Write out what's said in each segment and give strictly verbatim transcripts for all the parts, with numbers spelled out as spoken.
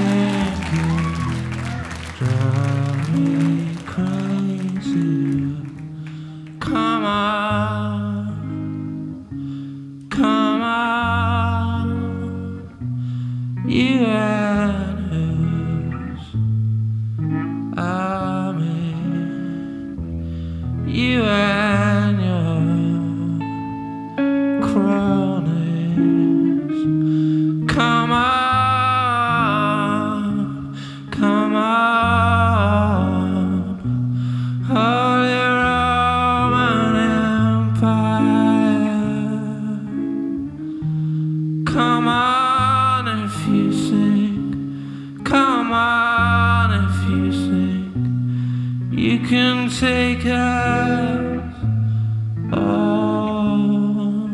thinking drive me crazy. Come on, come on, you and who's I mean, you and your cronies. Come on, come on, Holy Roman Empire. Come on if you sink, come on if you sink, you can take us all,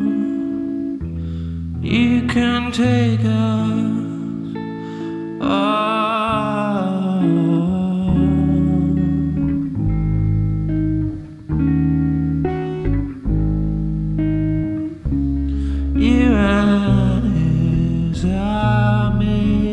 you can take us all. You and his army.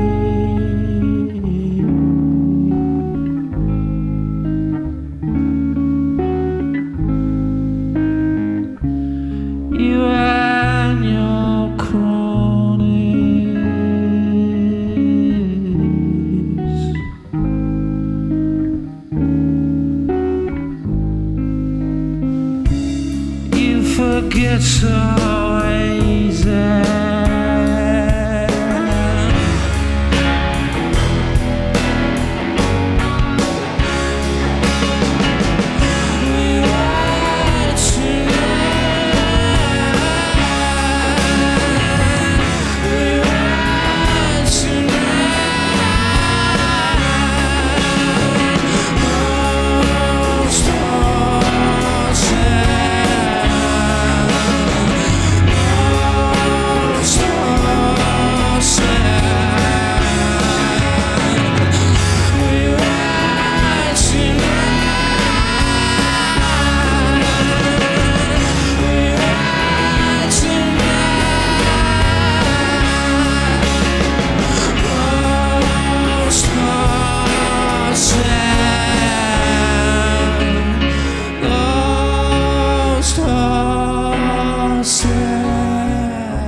You and your cronies. You forget so easy.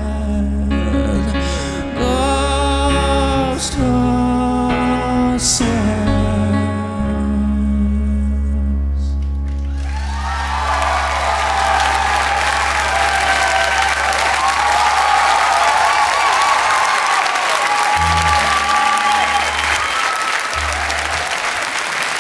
So